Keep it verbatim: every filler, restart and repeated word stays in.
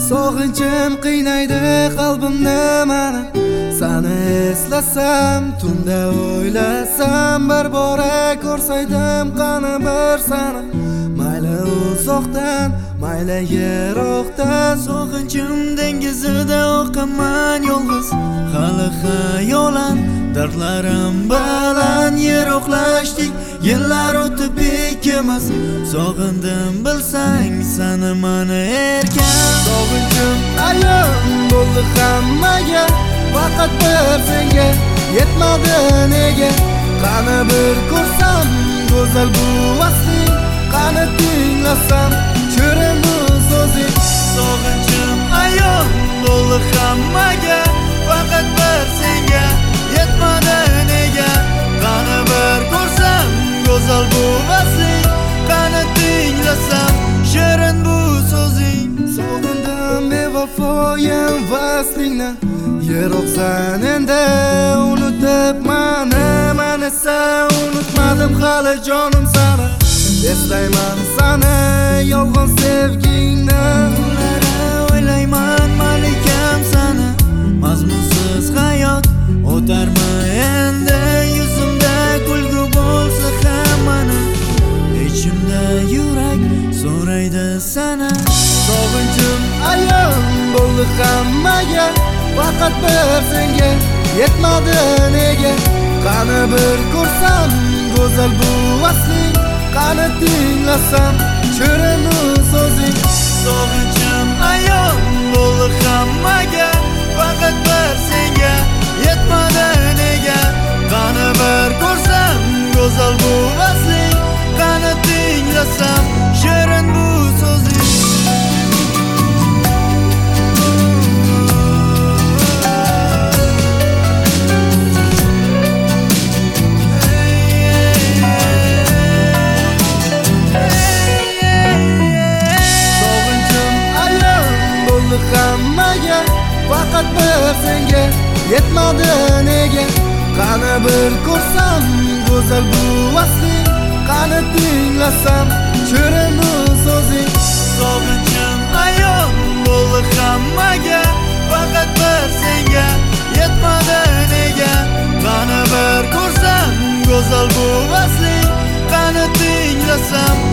Sog'inchim qiynaydi qalbimni mani, seni eslasam, tunda o'ylasam, bir bora ko'rsaydim qani bir seni. Mayli uzoqdan, mayli yiroqdan, sog'inchim dengizida oqaman yolg'iz. Hali xayolan dardlarim bilan yiroqlashdik, yillar o'tib ikkimiz. Sog'indim bilsang seni mani erkan. Sog'inchim ayon bo'ldi hammaga, faqat bir senga yetmadi nega? Qani bir ko'rsam go'zal bu vasling, qani tinglasam shirin bu so'zing. Sog'inchim ayon bo'ldi hammaga, faqat bir senga yetmadi nega? Qani bir ko'rsam go'zal bu vasling, qani tinglasam shirin bu so'zing. Sog'indim bevafoyim vaslingni, yiroqsan endi unutib mani. Men esa unutmadim hali jonim seni, eslayman seni yolg'on sevgingni. O'ylayman malikam seni, mazmunsiz hayot o'tarmi endi? Yuzimda kulgu bo'lsa ham mani, ichimda yurak so'raydi seni. Sog'inchim ayon bo'ldi hammaga, faqat bir senga yetmadi nega? Qani bir ko'rsam go'zal bu vasling, qani tinglasam shirin bu so'zing. Sog'inchim ayon bo'ldi hammaga, faqat bir senga yetmadi nega? Qani bir ko'rsam go'zal bu vasling, qani tinglasam shirin bu so'zing. Hammaga, faqat bir senga yetmadi nega? Qani bir ko'rsam go'zal bu vasling, qani tinglasam shirin bu so'zing. Sog'inchim ayon bo'ldi hammaga, faqat bir senga yetmadi nega? Qani bir ko'rsam go'zal bu vasling, qani tinglasam